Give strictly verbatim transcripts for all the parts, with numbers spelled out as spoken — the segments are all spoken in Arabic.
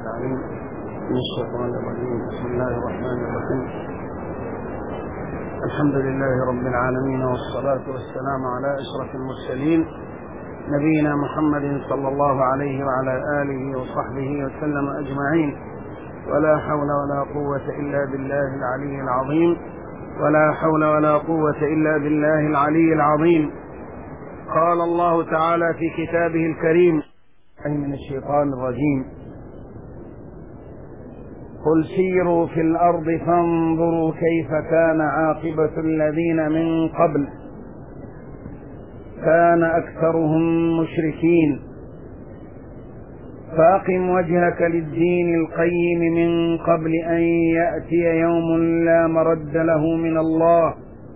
العليم من الشيطان الرجيم. بسم الله الرحمن الرحيم. الحمد لله رب العالمين، والصلاة والسلام على أشرف المرسلين نبينا محمد صلى الله عليه وعلى آله وصحبه وسلم أجمعين. ولا حول ولا قوة إلا بالله العلي العظيم ولا حول ولا قوة إلا بالله العلي العظيم. قال الله تعالى في كتابه الكريم من الشيطان الرجيم: قل سيروا في الأرض فانظروا كيف كان عاقبة الذين من قبل كان أكثرهم مشركين فأقم وجهك للدين القيم من قبل أن يأتي يوم لا مرد له من الله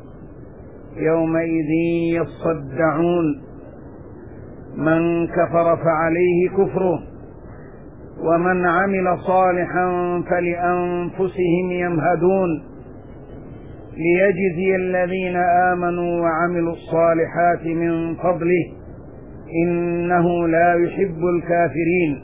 يومئذ يصدعون من كفر فعليه كفره ومن عمل صالحا فلأنفسهم يمهدون ليجزي الذين آمنوا وعملوا الصالحات من فضله إنه لا يحب الكافرين.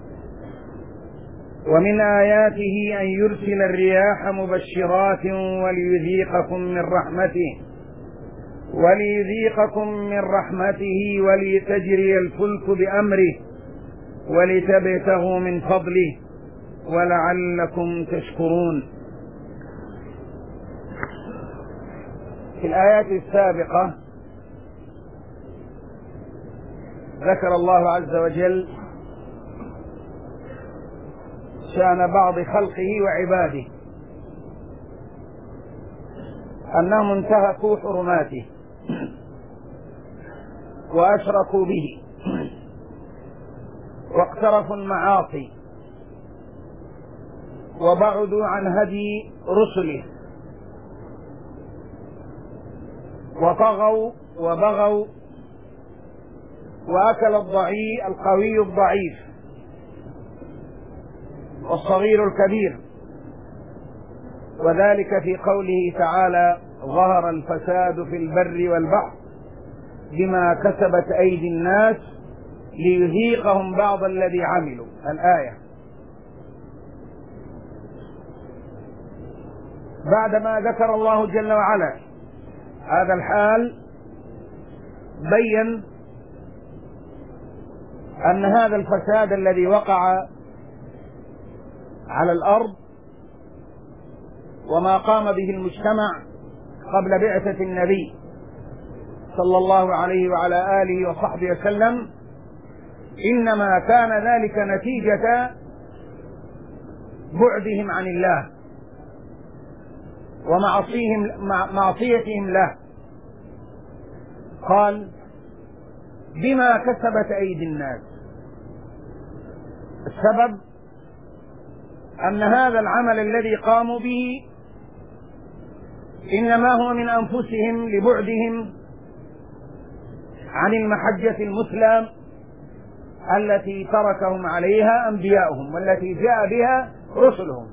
ومن آياته أن يرسل الرياح مبشرات وليذيقكم من رحمته وليذيقكم من رحمته ولتجري الفلك بأمره ولتبتغوا من فضله ولعلكم تشكرون. في الآيات السابقة ذكر الله عز وجل شأن بعض خلقه وعباده أنهم انتهكوا حرماته وأشركوا به واقترفوا المعاصي وبعدوا عن هدي رسله وطغوا وبغوا وأكل الضعيف القوي الضعيف والصغير الكبير، وذلك في قوله تعالى: ظهر الفساد في البر والبحر بما كسبت أيدي الناس ليذيقهم بعض الذي عملوا. الآية. بعدما ذكر الله جل وعلا هذا الحال بين أن هذا الفساد الذي وقع على الأرض وما قام به المجتمع قبل بعثة النبي صلى الله عليه وعلى آله وصحبه وسلم إنما كان ذلك نتيجة بعدهم عن الله ومعصيهم معصيتهم له. قال: بما كسبت أيدي الناس. السبب أن هذا العمل الذي قاموا به إنما هو من أنفسهم لبعدهم عن المحجة المثلى التي تركهم عليها أنبياؤهم والتي جاء بها رسلهم.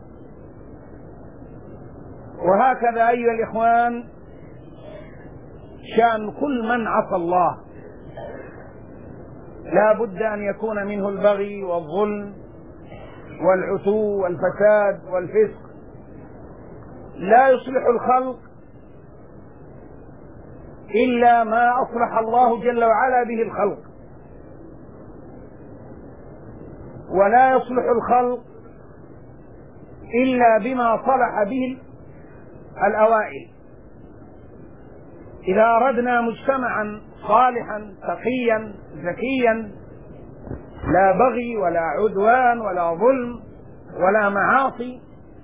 وهكذا أيها الإخوان شأن كل من عصى الله، لا بد أن يكون منه البغي والظلم والعتو والفساد والفسق. لا يصلح الخلق إلا ما أصلح الله جل وعلا به الخلق، ولا يصلح الخلق إلا بما صلح به الأوائل. إذا أردنا مجتمعا صالحا تقيا ذكيا لا بغي ولا عدوان ولا ظلم ولا معاصي،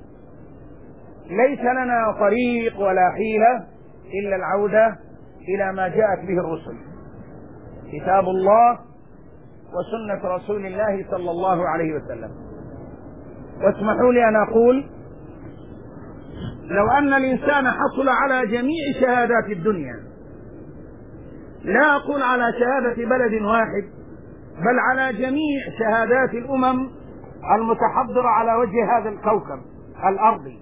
ليس لنا طريق ولا حيلة إلا العودة إلى ما جاءت به الرسل، كتاب الله وسنة رسول الله صلى الله عليه وسلم. واسمحوا لي أن أقول: لو أن الإنسان حصل على جميع شهادات الدنيا، لا أقول على شهادة بلد واحد، بل على جميع شهادات الأمم المتحضرة على وجه هذا الكوكب الأرضي،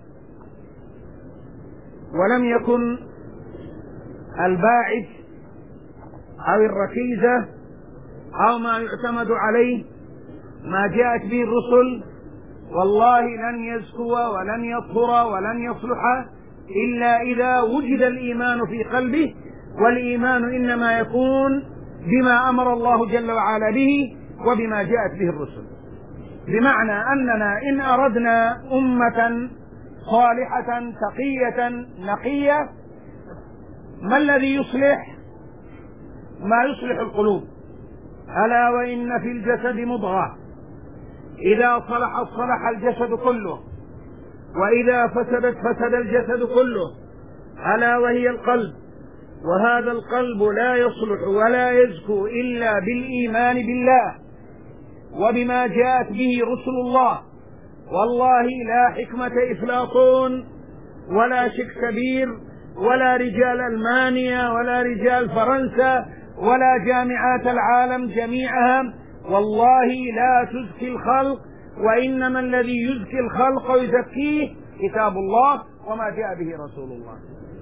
ولم يكن الباعث أو الركيزة أو ما يعتمد عليه ما جاءت به الرسل والله لن يزكو ولن يطهر ولن يصلح إلا إذا وجد الإيمان في قلبه، والإيمان إنما يكون بما أمر الله جل وعلا به وبما جاءت به الرسل. بمعنى أننا إن أردنا أمة صالحة تقية نقية، ما الذي يصلح؟ ما يصلح القلوب. ألا وإن في الجسد مضغة إذا صلحت صلح الجسد كله، وإذا فسدت فسد الجسد كله، ألا وهي القلب. وهذا القلب لا يصلح ولا يزكو إلا بالإيمان بالله وبما جاءت به رسل الله. والله لا حكمة إفلاطون ولا شكسبير ولا رجال ألمانيا ولا رجال فرنسا ولا جامعات العالم جميعها والله لا تزكي الخلق، وإنما الذي يزكي الخلق ويزكيه كتاب الله وما جاء به رسول الله.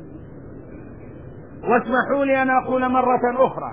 واسمحوا لي أن أقول مرة أخرى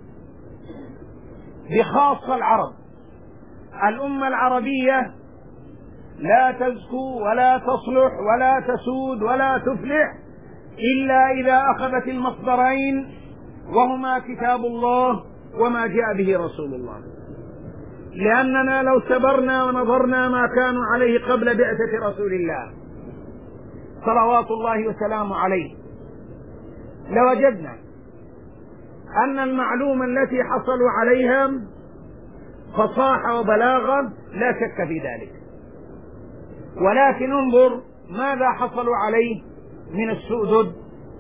بخاصة العرب، الأمة العربية لا تزكو ولا تصلح ولا تسود ولا تفلح إلا إذا أخذت المصدرين وهما كتاب الله وما جاء به رسول الله. لأننا لو سبرنا ونظرنا ما كانوا عليه قبل بعثة رسول الله صلوات الله وسلامه عليه لوجدنا أن المعلومة التي حصلوا عليها فصاحة وبلاغة لا شك في ذلك، ولكن انظر ماذا حصلوا عليه من السؤدد،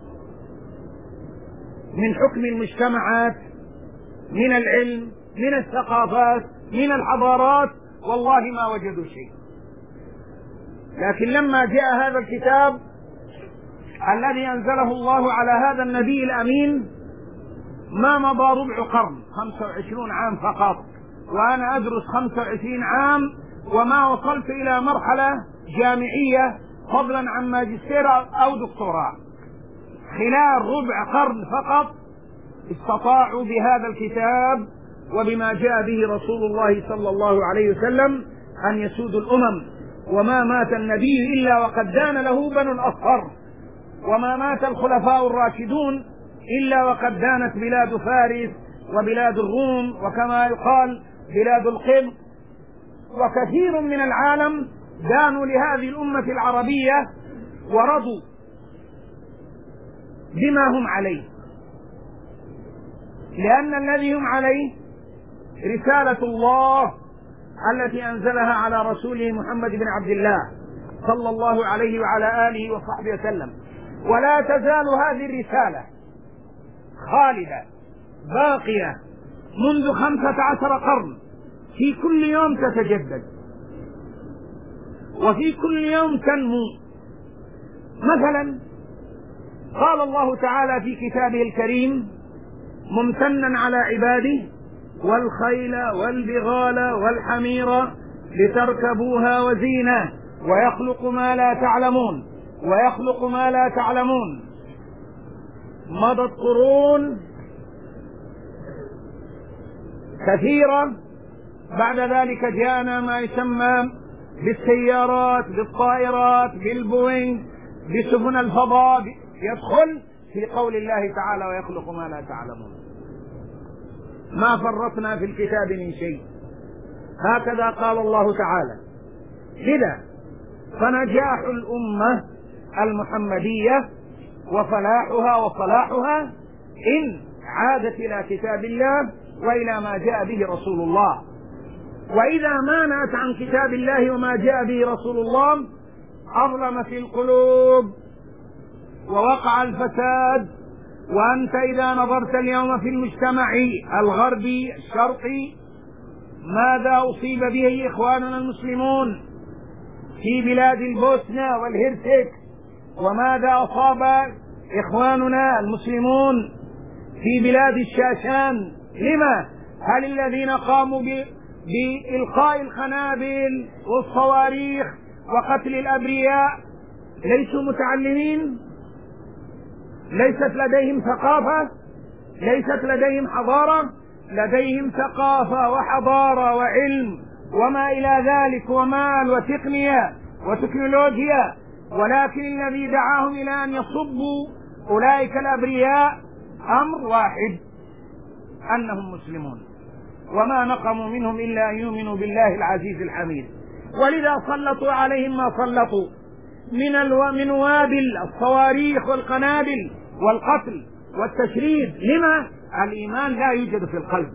من حكم المجتمعات، من العلم، من الثقافات، من الحضارات، والله ما وجدوا شيء. لكن لما جاء هذا الكتاب الذي أنزله الله على هذا النبي الأمين ما مضى ربع قرن، خمسة وعشرين عام فقط، وأنا أدرس خمسة وعشرين عام وما وصلت إلى مرحلة جامعية فضلا عن ماجستير أو دكتوراه. خلال ربع قرن فقط استطاعوا بهذا الكتاب وبما جاء به رسول الله صلى الله عليه وسلم أن يسودوا الأمم. وما مات النبي إلا وقد دان له بنو الأصفر، وما مات الخلفاء الراشدون إلا وقد دانت بلاد فارس وبلاد الروم، وكما يقال بلاد القبط، وكثير من العالم دانوا لهذه الأمة العربية ورضوا بما هم عليه، لأن الذي هم عليه رسالة الله التي أنزلها على رسوله محمد بن عبد الله صلى الله عليه وعلى آله وصحبه وسلم. ولا تزال هذه الرسالة خالدة باقية منذ خمسة عشر قرن، في كل يوم تتجدد وفي كل يوم تنمو. مثلا قال الله تعالى في كتابه الكريم ممتنا على عباده والخيل والبغال والحمير لتركبوها وزينة ويخلق ما لا تعلمون ويخلق ما لا تعلمون. مضت قرون كثيرة، بعد ذلك جاءنا ما يسمى بالسيارات، بالطائرات، بالبوينغ، بسفن الفضاء، يدخل في قول الله تعالى ويخلق ما لا تعلمون. ما فرطنا في الكتاب من شيء، هكذا قال الله تعالى. لذا فنجاح الأمة المحمدية وفلاحها وصلاحها إن عادت إلى كتاب الله وإلى ما جاء به رسول الله. وإذا مانعت عن كتاب الله وما جاء به رسول الله أظلم في القلوب ووقع الفساد. وأنت إذا نظرت اليوم في المجتمع الغربي الشرقي ماذا أصيب به إخواننا المسلمون في بلاد البوسنة والهرسك، وماذا أصاب إخواننا المسلمون في بلاد الشاشان. لما؟ هل الذين قاموا بإلقاء القنابل والصواريخ وقتل الأبرياء ليسوا متعلمين؟ ليست لديهم ثقافة؟ ليست لديهم حضارة؟ لديهم ثقافة وحضارة وعلم وما إلى ذلك ومال وتقنية وتكنولوجيا، ولكن الذي دعاهم إلى أن يصبوا أولئك الأبرياء أمر واحد، أنهم مسلمون، وما نقموا منهم إلا أن يؤمنوا بالله العزيز الحميد. ولذا سلطوا عليهم ما سلطوا من الو... من وابل الصواريخ والقنابل والقتل والتشريد. لما؟ الإيمان لا يوجد في القلب،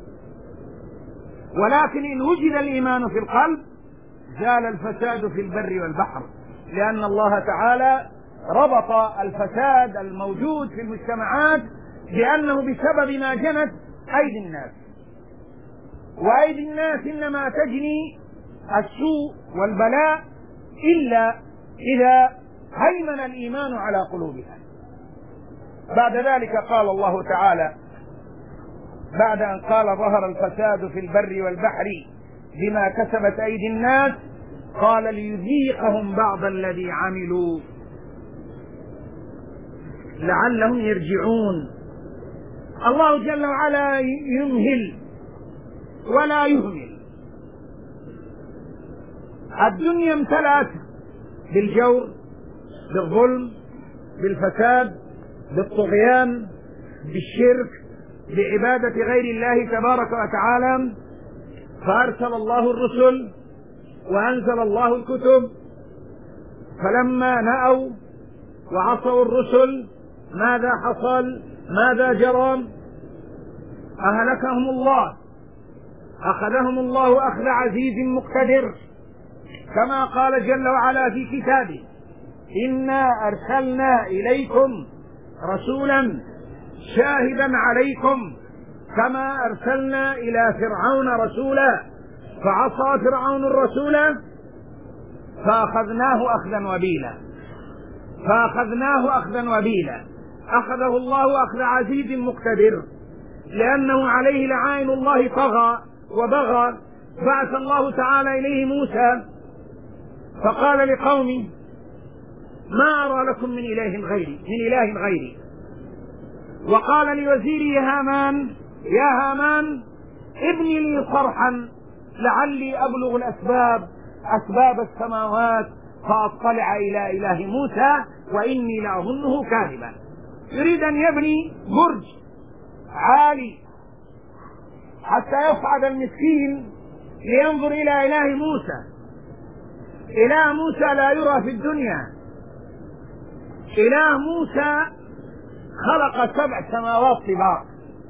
ولكن إن وجد الإيمان في القلب زال الفساد في البر والبحر، لأن الله تعالى ربط الفساد الموجود في المجتمعات بأنه بسبب ما جنت أيدي الناس، وأيدي الناس إنما تجني السوء والبلاء إلا إذا هيمن الإيمان على قلوبها. بعد ذلك قال الله تعالى بعد أن قال ظهر الفساد في البر والبحر بما كسبت أيدي الناس، قال ليذيقهم بعض الذي عملوا لعلهم يرجعون. الله جل وعلا يمهل ولا يهمل. الدنيا امتلأت بالجور، بالظلم، بالفساد، بالطغيان، بالشرك، بعبادة غير الله تبارك وتعالى، فأرسل الله الرسل وأنزل الله الكتب، فلما نأوا وعصوا الرسل ماذا حصل؟ ماذا جرى؟ أهلكهم الله، أخذهم الله أخذ عزيز مقتدر، كما قال جل وعلا في كتابه: إنا أرسلنا إليكم رسولا شاهدا عليكم كما أرسلنا إلى فرعون رسولا فعصى فرعون الرسول فأخذناه أخذا وبيلا فأخذناه أخذا وبيلا أخذه الله أخذ عزيز مقتدر، لأنه عليه لعائن الله طغى وبغى. بعث الله تعالى إليه موسى فقال لقومه: ما أرى لكم من إله غيري من إله غيري وقال لوزيره هامان: يا هامان ابني لي صرحا لعلي أبلغ الأسباب أسباب السماوات فأطلع إلى إله موسى وإني لأظنه كاذبا. يريد أن يبني برج عالي حتى يصعد المسكين لينظر إلى إله موسى. إله موسى لا يرى في الدنيا. إله موسى خلق سبع سماوات طباق،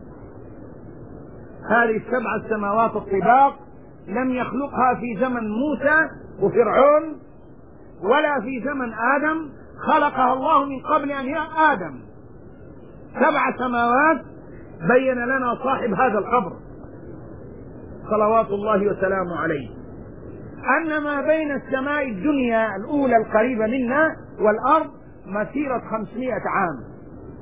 هذه السبع السماوات الطباق لم يخلقها في زمن موسى وفرعون ولا في زمن آدم، خلقها الله من قبل أن يأتي آدم. سبع سماوات بين لنا صاحب هذا القبر صلوات الله وسلامه عليه أن ما بين السماء الدنيا الأولى القريبة منا والأرض مسيرة خمسمائة عام.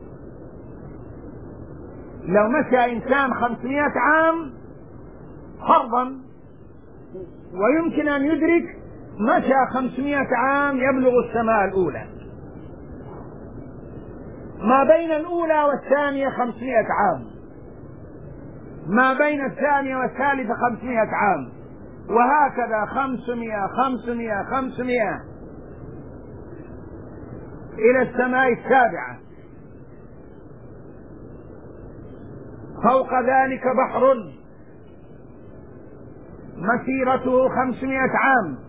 لو مشى إنسان خمسمائة عام فرضا ويمكن أن يدرك، مشى خمسمائة عام يبلغ السماء الأولى. ما بين الأولى والثانية خمسمائة عام، ما بين الثانية والثالثة خمسمائة عام، وهكذا خمسمائة خمسمائة خمسمائة إلى السماء السابعة. فوق ذلك بحر مسيرته خمسمائة عام،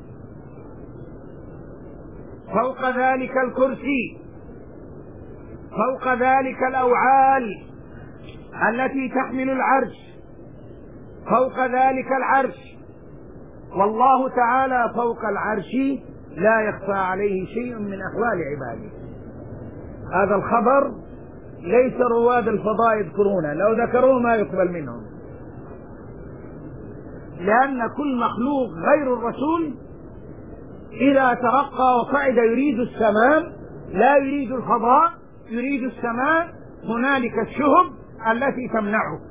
فوق ذلك الكرسي، فوق ذلك الأوعال التي تحمل العرش، فوق ذلك العرش، والله تعالى فوق العرش لا يخفى عليه شيء من أحوال عباده. هذا الخبر ليس رواد الفضاء يذكرونه، لو ذكروه ما يقبل منهم، لأن كل مخلوق غير الرسول إذا ترقى وصعد يريد السماء لا يريد الفضاء، يريد السماء. هنالك الشهب التي تمنعه.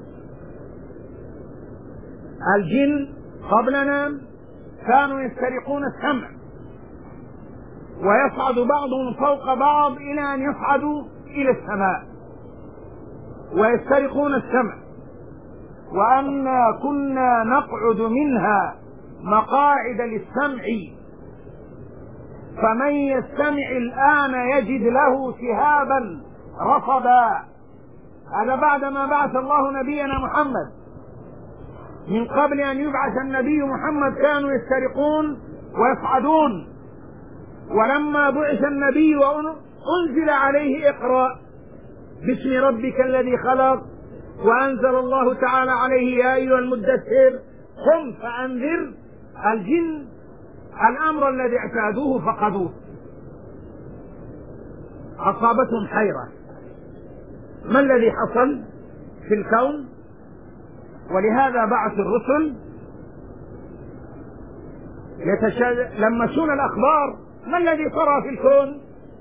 الجن قبلنا كانوا يسترقون السمع ويصعد بعضهم فوق بعض إلى أن يصعدوا إلى السماء ويسترقون السمع، وأنا كنا نقعد منها مقاعد للسمع فمن يستمع الآن يجد له شهابا رصدا. هذا بعدما بعث الله نبينا محمد. من قبل أن يبعث النبي محمد كانوا يسترقون ويصعدون، ولما بعث النبي وأنزل عليه اقرأ باسم ربك الذي خلق، وأنزل الله تعالى عليه يا أيها المدثر قم فأنذر، الجن الأمر الذي اعتادوه فقدوه، أصابتهم حيرة ما الذي حصل في الكون. ولهذا بعث الرسل يتلمسون الأخبار ما الذي صار في الكون،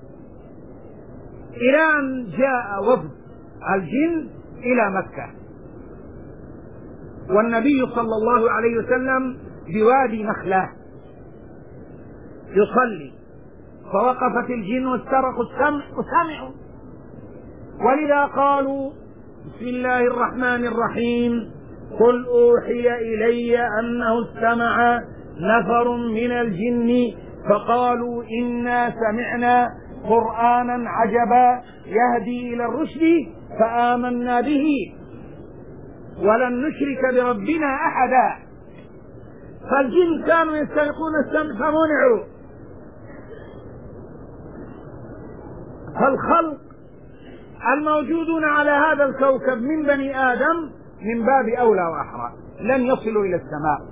إلى أن جاء وفد الجن إلى مكة، والنبي صلى الله عليه وسلم بوادي نخلة يصلي، فوقفت الجن واسترقوا السمع وسمعوا، ولذا قالوا بسم الله الرحمن الرحيم قل أوحي إلي أنه استمع نفر من الجن فقالوا إنا سمعنا قرآنا عجبا يهدي إلى الرشد فآمنا به ولن نشرك بربنا أحدا. فالجن كانوا يسترقون السمع فمنعوا. فالخلق الموجودون على هذا الكوكب من بني آدم من باب أولى وأحرى لن يصلوا إلى السماء.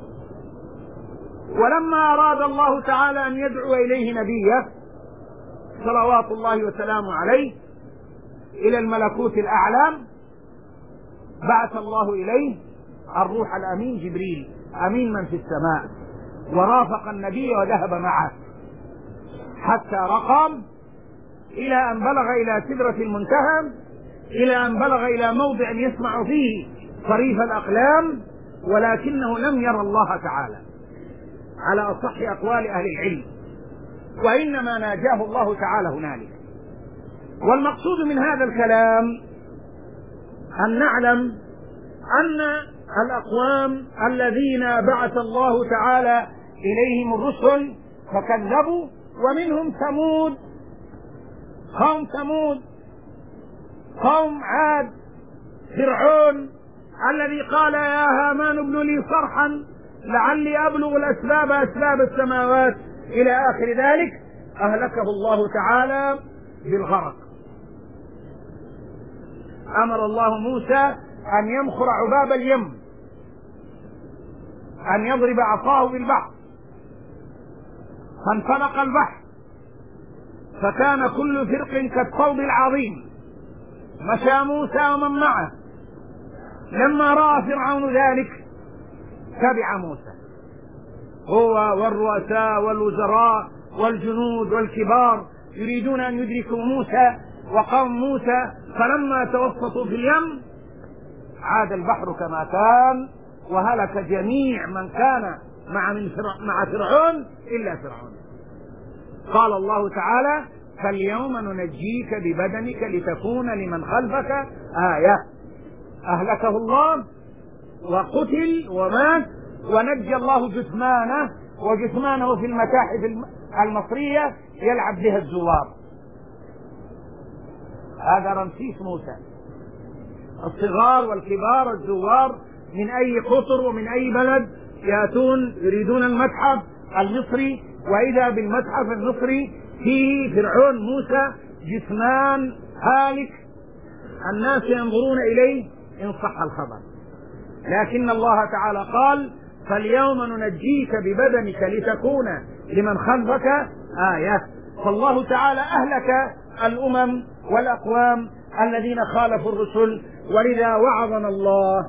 ولما أراد الله تعالى أن يدعو إليه نبيه صلوات الله وسلامه عليه إلى الملكوت الأعلى بعث الله إليه الروح الأمين جبريل أمين من في السماء، ورافق النبي وذهب معه حتى رقم إلى أن بلغ إلى سدرة المنتهى، إلى أن بلغ إلى موضع يسمع فيه صريف الأقلام، ولكنه لم يرى الله تعالى على أصح أقوال أهل العلم، وإنما ناجاه الله تعالى هنالك. والمقصود من هذا الكلام أن نعلم أن الأقوام الذين بعث الله تعالى إليهم الرسل فكذبوا، ومنهم ثمود، قوم ثمود، قوم عاد، فرعون الذي قال يا هامان ابن لي صرحا لعلي أبلغ الأسباب أسباب السماوات إلى آخر ذلك، أهلكه الله تعالى بالغرق. أمر الله موسى أن يمخر عباب اليم، أن يضرب عصاه بالبحر فانفلق البحر فكان كل فرق كالطود العظيم. مشى موسى ومن معه، لما رأى فرعون ذلك تبع موسى هو والرؤساء والوزراء والجنود والكبار يريدون أن يدركوا موسى وقوم موسى، فلما توسطوا في اليم عاد البحر كما كان وهلك جميع من كان مع, من مع فرعون إلا فرعون. قال الله تعالى فاليوم ننجيك ببدنك لتكون لمن خلفك آية. أهلكه الله وقتل ومات، ونجى الله جثمانه، وجثمانه في المتاحف المصرية يلعب بها الزوار. هذا رمسيس موسى، الصغار والكبار الزوار من أي قطر ومن أي بلد يأتون يريدون المتحف المصري، وإذا بالمتحف المصري فيه فرعون موسى جثمان هالك، الناس ينظرون إليه إن صح الخبر. لكن الله تعالى قال فاليوم ننجيك ببدنك لتكون لمن خلفك آية. فالله تعالى أهلك الأمم والأقوام الذين خالفوا الرسل، ولذا وعظنا الله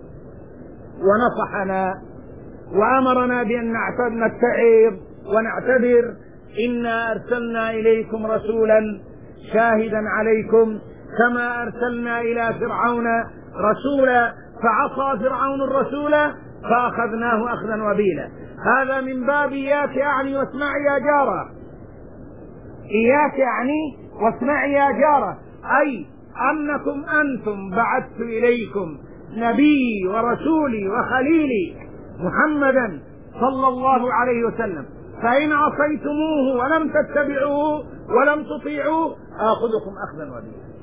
ونصحنا وأمرنا بأن نتعظ ونعتبر. إنا أرسلنا إليكم رسولا شاهدا عليكم كما أرسلنا إلى فرعون رسولا فعصى فرعون الرسول فأخذناه أخذا وبيلا. هذا من باب إياك أعني واسمعي يا جارة، إياك أعني واسمعي يا جارة، أي أنكم أنتم بعثت إليكم نبي ورسولي وخليلي محمدا صلى الله عليه وسلم، فإن عصيتموه ولم تتبعوه ولم تطيعوه آخذكم أخذا وبيلا.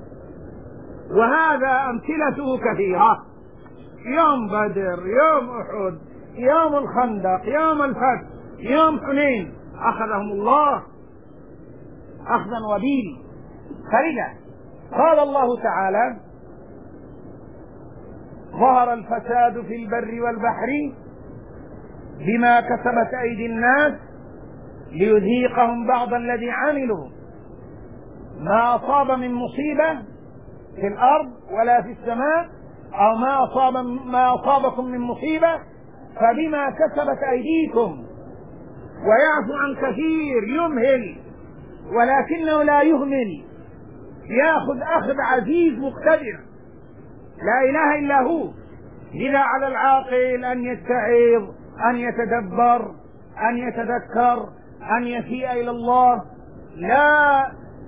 وهذا أمثلته كثيرة، يوم بدر، يوم أحد، يوم الخندق، يوم الفتح، يوم حنين، أخذهم الله أخذا وبيلا. فلذا قال الله تعالى: ظهر الفساد في البر والبحر بما كسبت أيدي الناس ليذيقهم بعض الذي عملوا، ما أصاب من مصيبة في الأرض ولا في السماء، أو ما أصاب ما أصابكم من مصيبة فبما كسبت أيديكم، ويعفو عن كثير، يمهل ولكنه لا يهمل، يأخذ أخذ عزيز مقتدر لا إله إلا هو. لذا على العاقل أن يتعظ، أن يتدبر، أن يتذكر، أن يفيء إلى الله، لا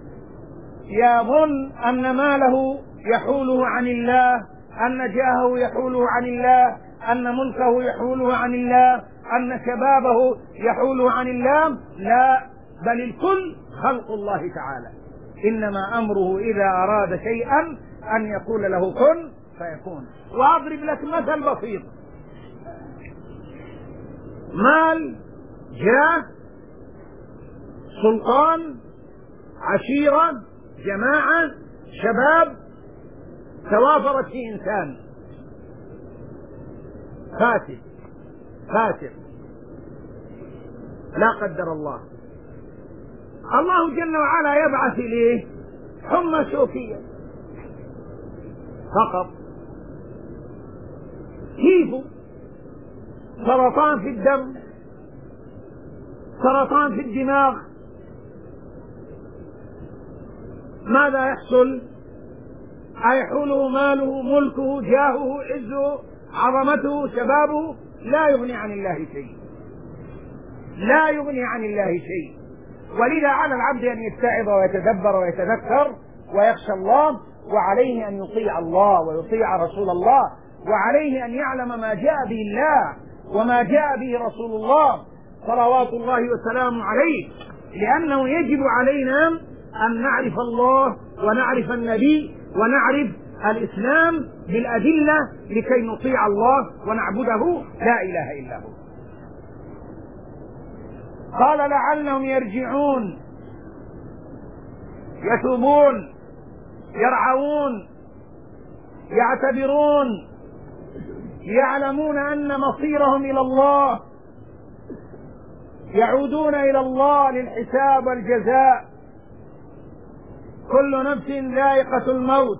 يظن أن ماله يحوله عن الله، أن جاهه يحوله عن الله، أن ملكه يحوله عن الله، أن شبابه يحوله عن الله، لا، بل الكل خلق الله تعالى. إنما أمره إذا أراد شيئا أن يقول له كن فيكون. وأضرب لك مثل بسيط: مال، جاه، سلطان، عشيرة، جماعة، شباب، توافرت في إنسان فاسد فاسد لا قدر الله، الله جل وعلا يبعث إليه حمى شوكية فقط، كيف سرطان في الدم، سرطان في الدماغ، ماذا يحصل؟ أيحوله ماله، ملكه، جاهه، عزه، عظمته، شبابه؟ لا يغني عن الله شيء، لا يغني عن الله شيء. ولذا على العبد أن يتعظ ويتدبر ويتذكر ويخشى الله، وعليه أن يطيع الله ويطيع رسول الله، وعليه أن يعلم ما جاء به الله وما جاء به رسول الله صلوات الله وسلامه عليه، لأنه يجب علينا أن نعرف الله ونعرف النبي ونعرف الإسلام بالأدلة لكي نطيع الله ونعبده لا إله إلا هو. قال: لعلهم يرجعون، يتوبون، يرعون، يعتبرون، يعلمون أن مصيرهم إلى الله، يعودون إلى الله للحساب والجزاء. كل نفس ذائقة الموت،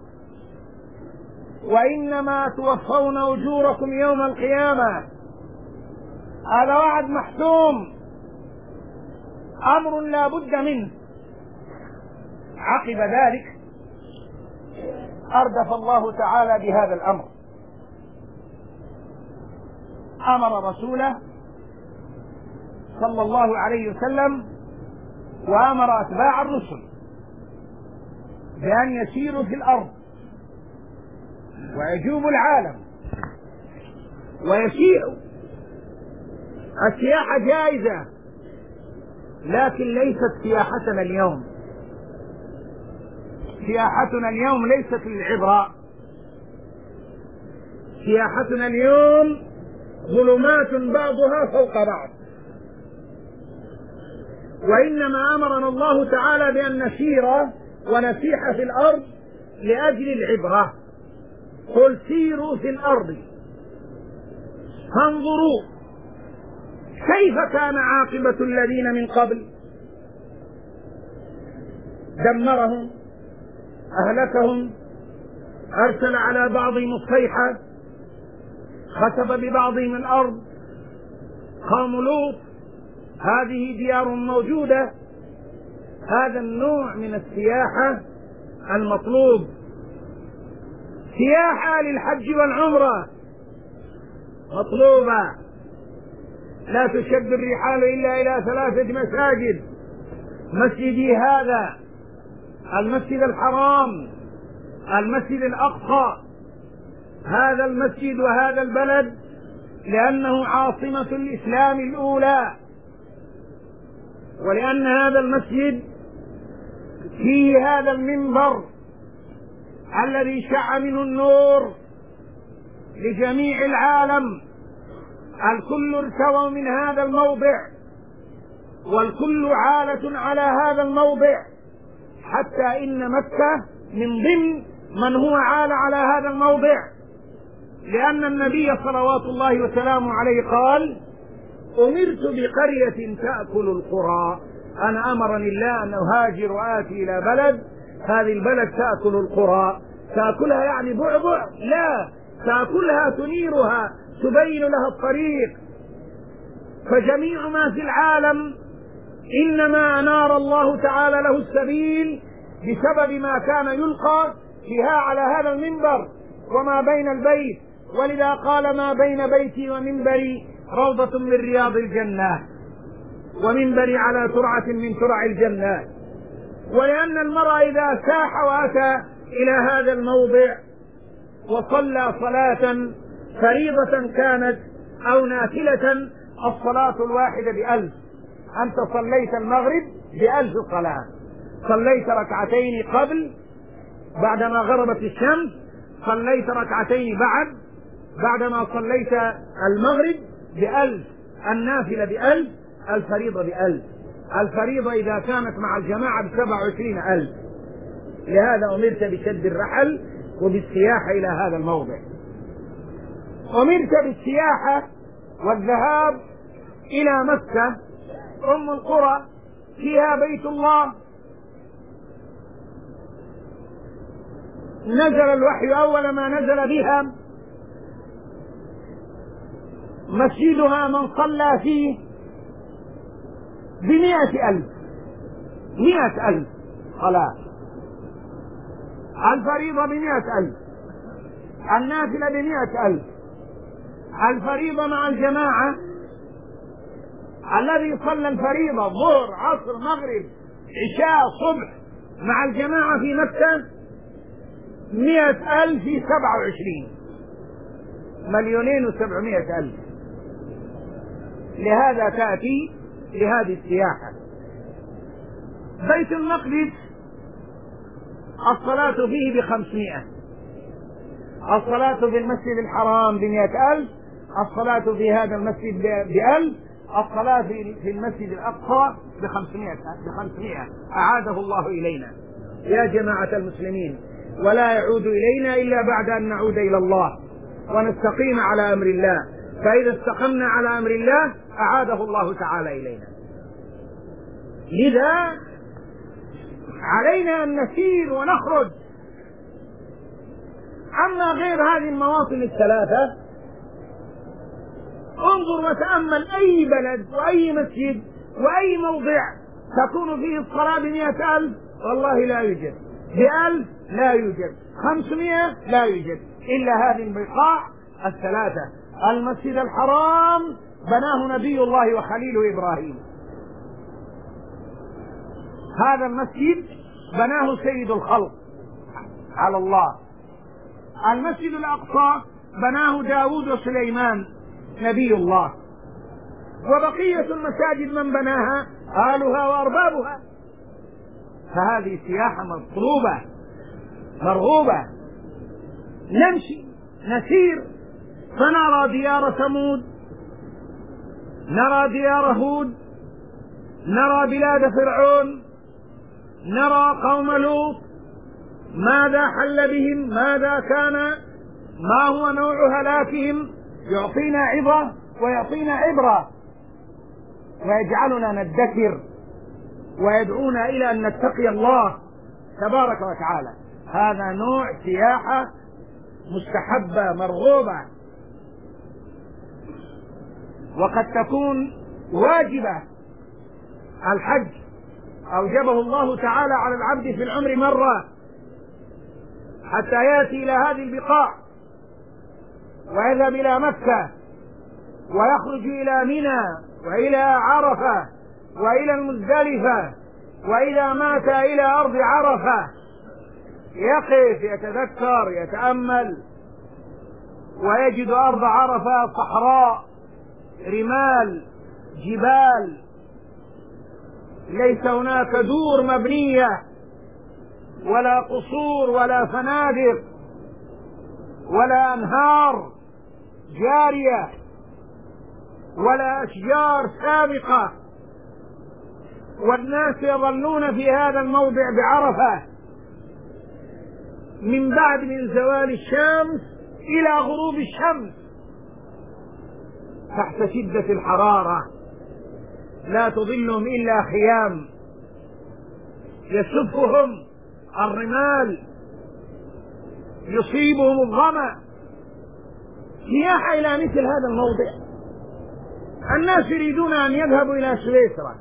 وإنما توفون أجوركم يوم القيامة. هذا وعد محتوم، أمر لا بد منه. عقب ذلك أردف الله تعالى بهذا الأمر، أمر رسوله صلى الله عليه وسلم وأمر أتباع الرسل بأن يسيروا في الأرض ويجوبوا العالم ويسيروا. السياحة جائزة، لكن ليست سياحتنا اليوم. سياحتنا اليوم ليست للعبرة، سياحتنا اليوم ظلمات بعضها فوق بعض. وإنما أمرنا الله تعالى بأن نسير ونسيح في الأرض لأجل العبرة. قل سيروا في الأرض فانظروا كيف كان عاقبة الذين من قبل، دمرهم، أهلكهم، أرسل على بعضهم الصيحة، خسف ببعضهم الأرض. قوم لوط، هذه ديار موجودة. هذا النوع من السياحة المطلوب، سياحة للحج والعمرة مطلوبة. لا تشد الرحال إلا إلى ثلاثة مساجد: مسجدي هذا، المسجد الحرام، المسجد الأقصى. هذا المسجد وهذا البلد لأنه عاصمة الإسلام الأولى، ولأن هذا المسجد فيه هذا المنبر الذي شع منه النور لجميع العالم. الكل ارتووا من هذا الموضع، والكل عالة على هذا الموضع، حتى إن مكة من ضمن من هو عال على هذا الموضع، لأن النبي صلوات الله وسلامه عليه قال: أمرت بقرية تأكل القرى. أنا أمرني الله أن أهاجر وآتي إلى بلد، هذه البلد تأكل القرى. تأكلها يعني بعبع؟ لا، تأكلها تنيرها، تبين لها الطريق. فجميع ما في العالم إنما أنار الله تعالى له السبيل بسبب ما كان يلقى فيها على هذا المنبر وما بين البيت. ولذا قال: ما بين بيتي ومنبري روضة من رياض الجنة، ومنبري على ترعة من ترع الجنة. ولأن المرء إذا ساح وأتى إلى هذا الموضع وصلى صلاة فريضة كانت أو نافلة، الصلاة الواحدة بألف. أنت صليت المغرب بألف صلاة، صليت ركعتين قبل بعدما غربت الشمس، صليت ركعتين بعد بعدما صليت المغرب بألف، النافلة بألف، الفريضة بألف. الفريضة إذا كانت مع الجماعة بسبع وعشرين ألف. لهذا أمرت بشد الرحل وبالسياحة إلى هذا الموضع. أمرت بالسياحة والذهاب إلى مكة أم القرى، فيها بيت الله. نزل الوحي أول ما نزل بها، مسجدها من صلى فيه بمئة ألف، مئة ألف صلاة. الفريضة بمئة ألف، النافلة بمئة ألف. الفريضة مع الجماعة، الذي صلى الفريضة ظهر عصر مغرب عشاء صبح مع الجماعة في مكة مئة ألف في سبعة وعشرين، مليونين وسبعمائة ألف. لهذا تأتي لهذه السياحة. بيت المقدس الصلاة فيه بخمسمائة، الصلاة في المسجد الحرام بمئة ألف، الصلاة في هذا المسجد بألف، الصلاة في المسجد الأقصى بخمسمائة بخمسمائة. أعاده الله إلينا يا جماعة المسلمين، ولا يعود إلينا إلا بعد أن نعود إلى الله ونستقيم على أمر الله. فإذا استقمنا على أمر الله أعاده الله تعالى إلينا. لذا علينا أن نسير ونخرج. أما غير هذه المواطن الثلاثة، انظر وتأمل أي بلد وأي مسجد وأي موضع تكون فيه الصلاة بمئة ألف، والله لا يوجد. بألف لا يوجد، خمسمائة لا يوجد، إلا هذه البقاع الثلاثة. المسجد الحرام بناه نبي الله وخليله إبراهيم، هذا المسجد بناه سيد الخلق على الله. المسجد الأقصى بناه داود وسليمان نبي الله. وبقية المساجد من بناها؟ أهلها وأربابها. فهذه سياحة مطلوبة مرغوبة. نمشي نسير فنرى ديار ثمود، نرى ديار هود، نرى بلاد فرعون، نرى قوم لوط، ماذا حل بهم، ماذا كان، ما هو نوع هلاكهم. يعطينا عظة ويعطينا عبرة ويجعلنا ندكر ويدعونا إلى أن نتقي الله تبارك وتعالى. هذا نوع سياحة مستحبة مرغوبة، وقد تكون واجبة. الحج أوجبه الله تعالى على العبد في العمر مرة حتى يأتي إلى هذه البقاع ويذهب إلى مكة ويخرج إلى منى وإلى عرفة وإلى المزدلفة، وإذا مات إلى أرض عرفة يقف يتذكر يتأمل ويجد أرض عرفة صحراء رمال جبال، ليس هناك دور مبنية ولا قصور ولا فنادق ولا أنهار جارية ولا أشجار سابقة، والناس يظلون في هذا الموضع بعرفة من بعد من زوال الشمس إلى غروب الشمس تحت شدة الحرارة، لا تظلهم إلا خيام يسفهم الرمال، يصيبهم الظمأ. سياحة إلى مثل هذا الموضع. الناس يريدون أن يذهبوا إلى سويسرا،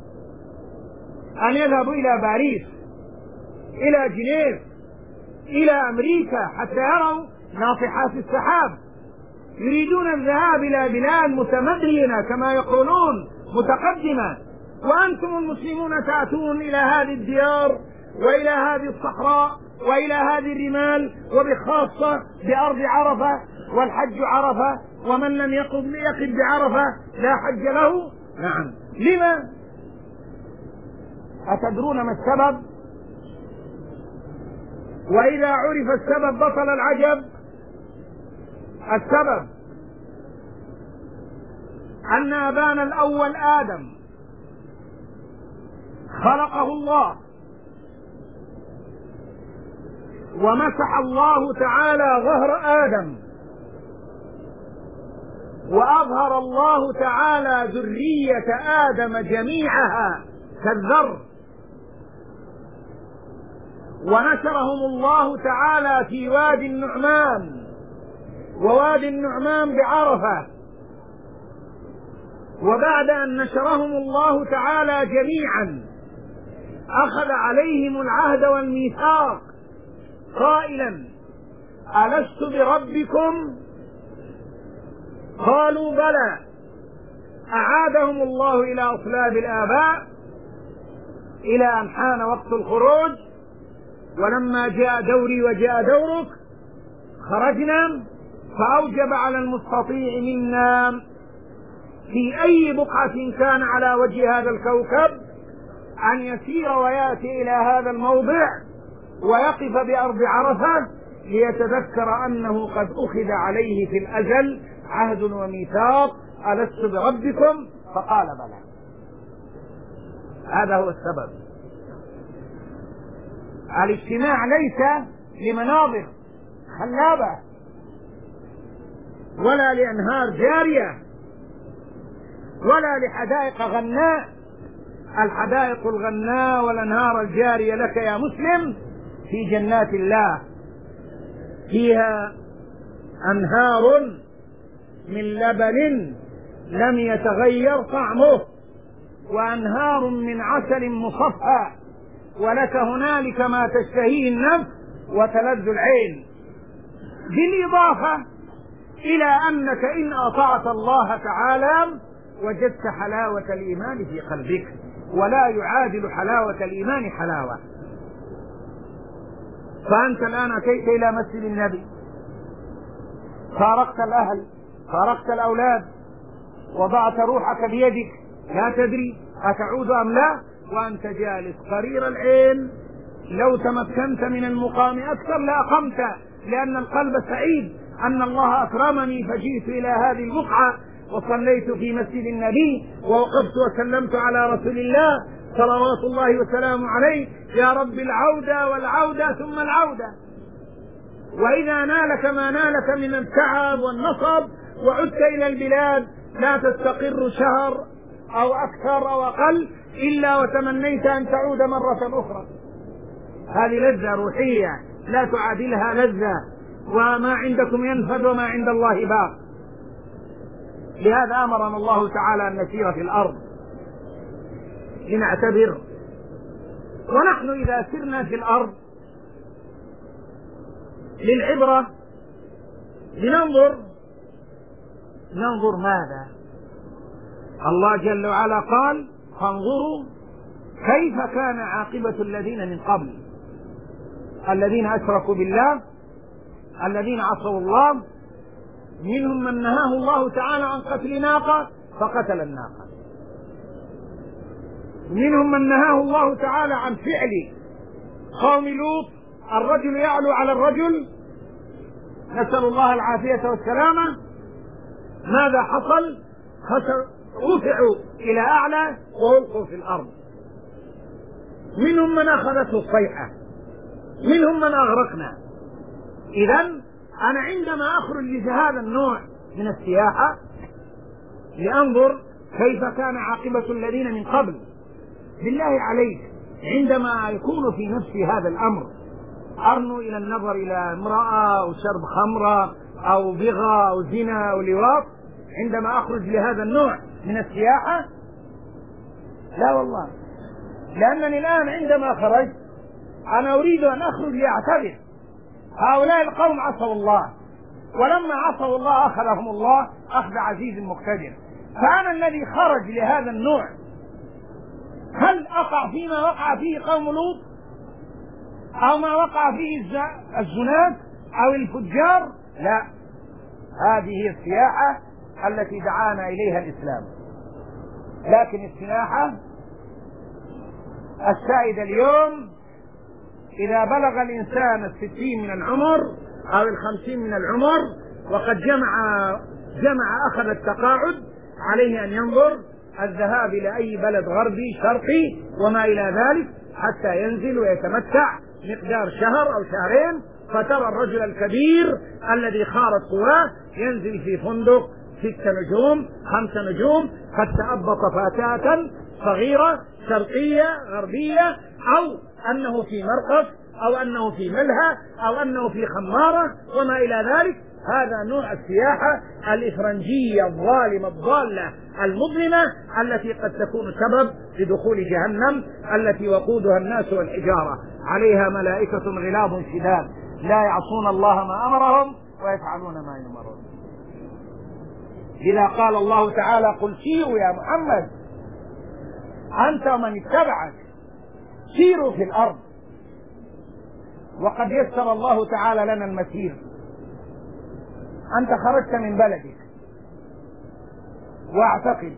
أن يذهبوا إلى باريس، إلى جنيف، إلى أمريكا حتى يروا ناطحات السحاب. يريدون الذهاب إلى بلاد متمدنة كما يقولون متقدمة، وأنتم المسلمون تأتون إلى هذه الديار وإلى هذه الصحراء وإلى هذه الرمال، وبخاصة بأرض عرفة، والحج عرفة، ومن لم يقف يقف بعرفة لا حج له. نعم، لما؟ أتدرون ما السبب؟ وإذا عرف السبب بطل العجب. السبب أن أبانا الأول آدم خلقه الله، ومسح الله تعالى ظهر آدم، وأظهر الله تعالى ذرية آدم جميعها كالذر، ونشرهم الله تعالى في وادي النعمان، ووادي النعمان بعرفة. وبعد أن نشرهم الله تعالى جميعا أخذ عليهم العهد والميثاق قائلا: ألست بربكم؟ قالوا بلى. أعادهم الله إلى أصلاب الآباء إلى أن حان وقت الخروج، ولما جاء دوري وجاء دورك خرجنا، فأوجب على المستطيع منا في أي بقعة كان على وجه هذا الكوكب أن يسير ويأتي إلى هذا الموضع ويقف بأرض عرفة ليتذكر أنه قد أخذ عليه في الأزل عهد وميثاق: ألست بربكم؟ فقال بلى. هذا هو السبب. الاجتماع ليس لمناظر خلابة ولا لأنهار جارية ولا لحدائق غناء. الحدائق الغناء والأنهار الجارية لك يا مسلم في جنات الله، فيها أنهار من لبن لم يتغير طعمه، وأنهار من عسل مصفى، ولك هنالك ما تشتهيه النفس وتلذ العين، بالإضافة إلى أنك إن أطعت الله تعالى وجدت حلاوة الإيمان في قلبك، ولا يعادل حلاوة الإيمان حلاوة. فأنت الآن أتيت إلى مسجد النبي، فارقت الأهل، فارقت الأولاد، وضعت روحك بيدك، لا تدري أتعود أم لا، وأنت جالس قرير العين. لو تمكنت من المقام أكثر لأقمت، لأن القلب سعيد أن الله أكرمني فجئت إلى هذه البقعة وصليت في مسجد النبي ووقفت وسلمت على رسول الله صلوات الله وسلامه عليه. يا رب العودة والعودة ثم العودة. وإذا نالك ما نالك من التعب والنصب وعدت إلى البلاد لا تستقر شهر أو أكثر أو أقل إلا وتمنيت أن تعود مرة أخرى. هذه لذة روحية لا تعادلها لذة، وما عندكم ينفد وما عند الله باق. لهذا أمرنا الله تعالى أن نسير في الأرض لنعتبر. ونحن إذا سرنا في الأرض للعبرة لننظر ننظر ماذا؟ الله جل وعلا قال: فانظروا كيف كان عاقبة الذين من قبل، الذين أشركوا بالله، الذين عصوا الله، منهم من نهاه الله تعالى عن قتل ناقة فقتل الناقة، منهم من نهاه الله تعالى عن فعل قوم لوط الرجل يعلو على الرجل، نسأل الله العافية والسلامة. ماذا حصل؟ رفعوا إلى أعلى وألقوا في الأرض. منهم من أخذته الصيحة، منهم من أغرقنا. إذن أنا عندما أخرج لهذا النوع من السياحة لأنظر كيف كان عاقبة الذين من قبل، بالله عليك عندما يكون في نفسي هذا الأمر أرنو إلى النظر إلى امرأة أو شرب خمرة أو بغى أو زنا أو لواط عندما أخرج لهذا النوع من السياحة؟ لا والله، لأنني الآن عندما خرجت أنا أريد أن أخرج لأعتبر هؤلاء القوم عصوا الله، ولما عصوا الله أخذهم الله أخذ عزيز مقتدر. فأنا الذي خرج لهذا النوع هل أقع فيما وقع فيه قوم لوط أو ما وقع فيه الزناد أو الفجار؟ لا، هذه هي السياحة التي دعانا إليها الإسلام. لكن السياحة السائدة اليوم إذا بلغ الإنسان الستين من العمر أو الخمسين من العمر وقد جمع جمع أخذ التقاعد عليه أن ينظر الذهاب إلى أي بلد غربي شرقي وما إلى ذلك حتى ينزل ويتمتع مقدار شهر أو شهرين، فترى الرجل الكبير الذي خارت قواه ينزل في فندق ست نجوم خمس نجوم قد تأبط فتاة صغيرة شرقية غربية، أو أنه في مرقص أو أنه في ملهى أو أنه في خمارة وما إلى ذلك. هذا نوع السياحة الإفرنجية الظالمة الضالة المظلمة التي قد تكون سبب لدخول جهنم التي وقودها الناس والحجارة عليها ملائكة غلاظ شداد لا يعصون الله ما أمرهم ويفعلون ما يؤمرون. إذا قال الله تعالى قل سيروا يا محمد أنت ومن اتبعك سيروا في الأرض، وقد يسر الله تعالى لنا المسير. أنت خرجت من بلدك، وأعتقد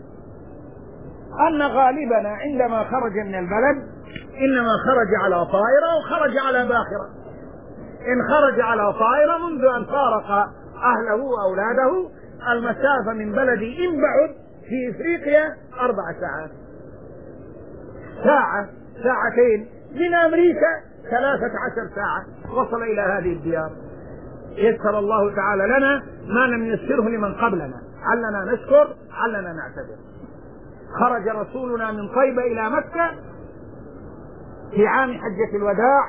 أن غالبنا عندما خرج من البلد إنما خرج على طائرة أو خرج على باخرة. إن خرج على طائرة منذ أن فارق أهله وأولاده المسافة من بلدي إن بعد في إفريقيا أربع ساعات، ساعة ساعتين، من أمريكا ثلاثة عشر ساعة وصل إلى هذه الديار. يسر الله تعالى لنا ما لم يسره لمن قبلنا، علنا نشكر علنا نعتذر. خرج رسولنا من طيبة إلى مكة في عام حجة الوداع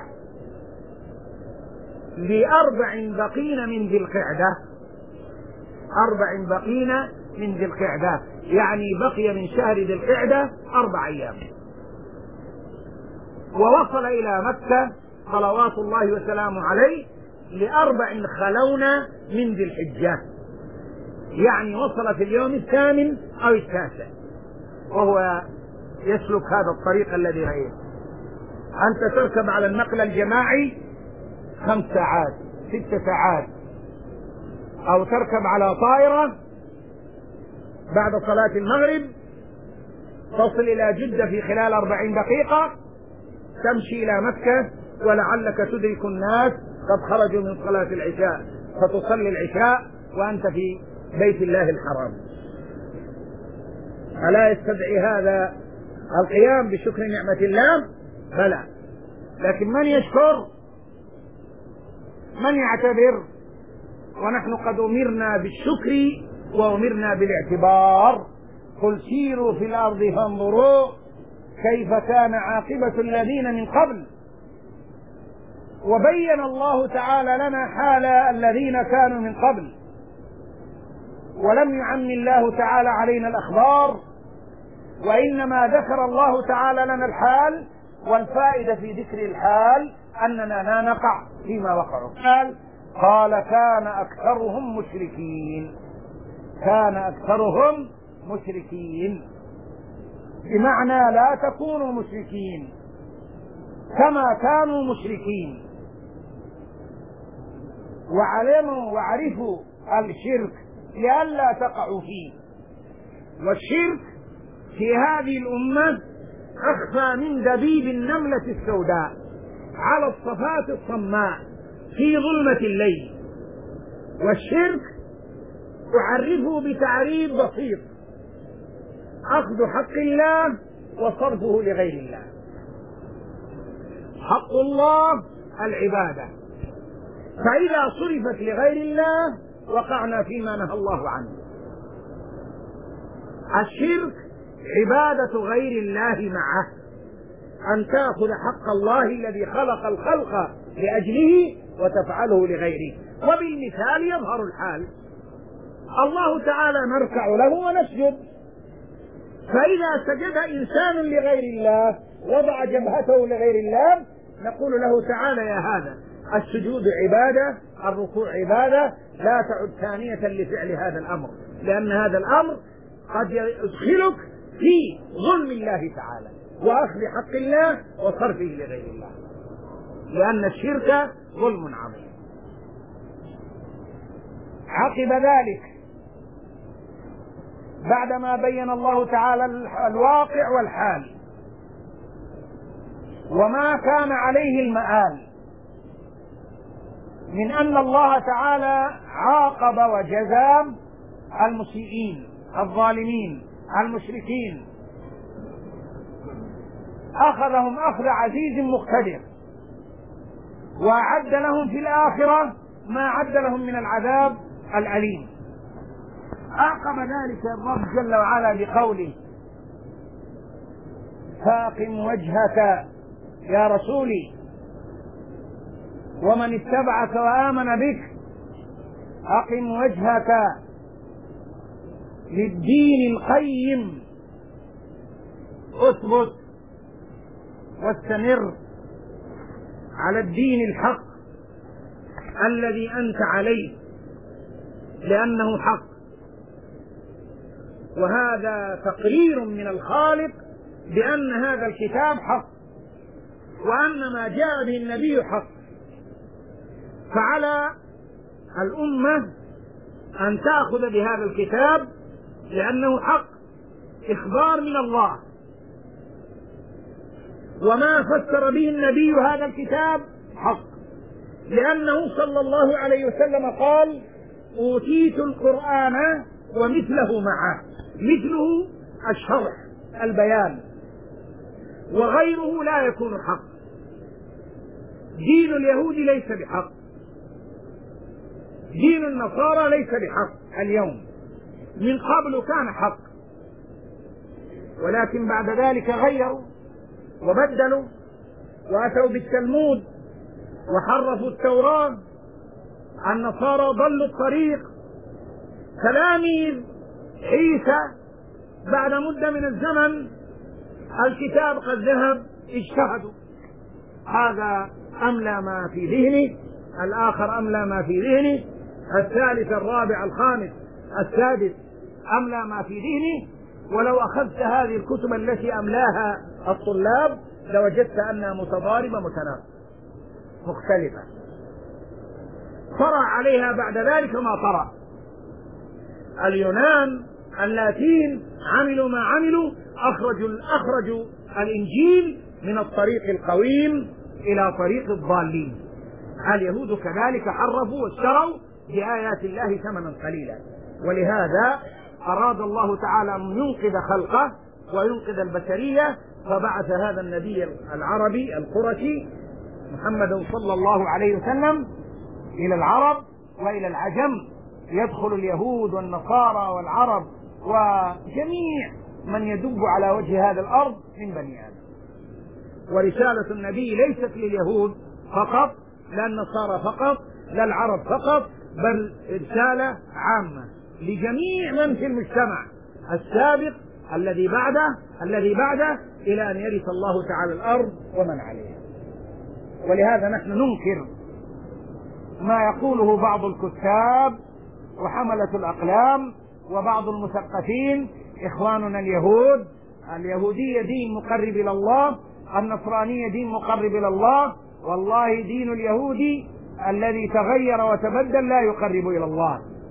لأربع بقين من ذي القعدة، أربع بقين من ذي القعدة، يعني بقي من شهر ذي القعدة أربع أيام، ووصل إلى مكة صلوات الله وسلامه عليه لأربع خلون من ذي الحجة، يعني وصل في اليوم الثامن أو التاسع وهو يسلك هذا الطريق الذي رأيه. أنت تركب على النقل الجماعي خمس ساعات ست ساعات، أو تركب على طائرة بعد صلاة المغرب تصل إلى جدة في خلال أربعين دقيقة، تمشي إلى مكة ولعلك تدرك الناس قد خرجوا من صلاة العشاء فتصلي العشاء وأنت في بيت الله الحرام. ألا يستدعي هذا القيام بشكر نعمة الله؟ بلى، لكن من يشكر؟ من يعتبر؟ ونحن قد أمرنا بالشكر وأمرنا بالاعتبار. قل سيروا في الأرض فانظروا كيف كان عاقبة الذين من قبل، وبين الله تعالى لنا حال الذين كانوا من قبل، ولم يعم الله تعالى علينا الأخبار، وإنما ذكر الله تعالى لنا الحال، والفائدة في ذكر الحال أننا لا نقع فيما وقعوا. قال قال كان أكثرهم مشركين، كان أكثرهم مشركين، بمعنى لا تكونوا مشركين كما كانوا مشركين، وعلموا وعرفوا الشرك لئلا تقعوا فيه. والشرك في هذه الأمة أخفى من دبيب النملة السوداء على الصفات الصماء في ظلمة الليل. والشرك أعرفه بتعريف بسيط: أخذ حق الله وصرفه لغير الله. حق الله العبادة، فإذا صرفت لغير الله وقعنا فيما نهى الله عنه. الشرك عبادة غير الله معه، أن تأخذ حق الله الذي خلق الخلق لأجله وتفعله لغيره. وبالمثال يظهر الحال: الله تعالى نركع له ونسجد، فإذا سجد إنسان لغير الله وضع جبهته لغير الله نقول له: تعالى يا هذا، السجود عبادة، الركوع عبادة، لا تعد ثانية لفعل هذا الأمر، لأن هذا الأمر قد يدخلك في ظلم الله تعالى وأخذ حق الله وصرفه لغير الله، لأن الشرك ظلم عظيم. عقب ذلك بعدما بين الله تعالى الواقع والحال وما كان عليه المآل من أن الله تعالى عاقب وجزى المسيئين الظالمين المشركين، أخذهم أخذ عزيز مقتدر، وأعد لهم في الآخرة ما أعد لهم من العذاب الأليم. عاقب ذلك الرب جل وعلا بقوله: فاقم وجهك يا رسولي ومن اتبعك وآمن بك، أقم وجهك للدين القيم، اثبت واستمر على الدين الحق الذي أنت عليه، لأنه حق. وهذا تقرير من الخالق بأن هذا الكتاب حق، وأن ما جاء به النبي حق. فعلى الأمة أن تأخذ بهذا الكتاب لأنه حق، إخبار من الله. وما فسر به النبي هذا الكتاب حق، لأنه صلى الله عليه وسلم قال: أوتيت القرآن ومثله معه. مثله الشرح البيان، وغيره لا يكون حق. دين اليهود ليس بحق، دين النصارى ليس بحق اليوم، من قبل كان حق، ولكن بعد ذلك غيروا وبدلوا وأتوا بالتلمود وحرفوا التوراة. النصارى ضلوا الطريق، تلاميذ عيسى بعد مدة من الزمن الكتاب قد ذهب، اجتهدوا، هذا أملى ما في ذهنه، الآخر أملى ما في ذهنه، الثالث الرابع الخامس السادس أملى ما في ذهنه. ولو أخذت هذه الكتب التي أملاها الطلاب لوجدت أنها متضاربة متناقضة مختلفة. طرأ عليها بعد ذلك ما طرأ. اليونان اللاتين عملوا ما عملوا، أخرجوا, أخرجوا الإنجيل من الطريق القويم إلى طريق الضالين. اليهود كذلك حرفوا واشتروا بآيات الله ثمنا قليلا. ولهذا أراد الله تعالى أن ينقذ خلقه وينقذ البشرية، فبعث هذا النبي العربي القرشي محمد صلى الله عليه وسلم إلى العرب وإلى العجم، يدخل اليهود والنصارى والعرب وجميع من يدب على وجه هذا الأرض من بني آدم. ورسالة النبي ليست لليهود فقط، لا النصارى فقط، لا العرب فقط، بل رسالة عامة لجميع من في المجتمع السابق الذي بعده الذي بعده إلى أن يرث الله تعالى الأرض ومن عليها. ولهذا نحن ننكر ما يقوله بعض الكتاب وحملة الأقلام وبعض المثقفين: إخواننا اليهود، اليهودية دين مقرب إلى الله، النصرانية دين مقرب إلى الله. والله دين اليهودي الذي تغير وتبدل لا يقرب إلى الله،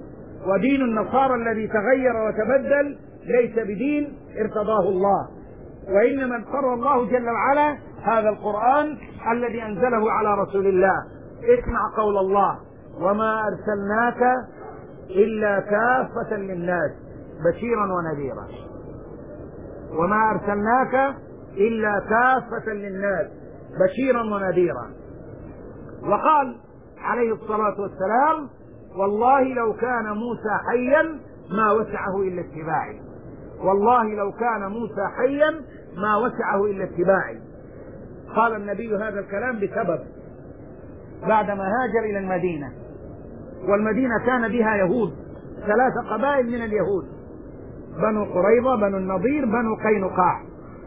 ودين النصارى الذي تغير وتبدل ليس بدين ارتضاه الله، وإنما ارتضى الله جل وعلا هذا القرآن الذي أنزله على رسول الله. اسمع قول الله: وما أرسلناك إلا كافة للناس بشيرا ونذيرا. وما أرسلناك إلا كافة للناس بشيرا ونذيرا. وقال عليه الصلاة والسلام: والله لو كان موسى حيا ما وسعه إلا اتباعي. والله لو كان موسى حيا ما وسعه إلا اتباعي. قال النبي هذا الكلام بسبب بعدما هاجر إلى المدينة، والمدينة كان بها يهود، ثلاث قبائل من اليهود: بنو قريظة، بنو النضير، بنو قينقاع.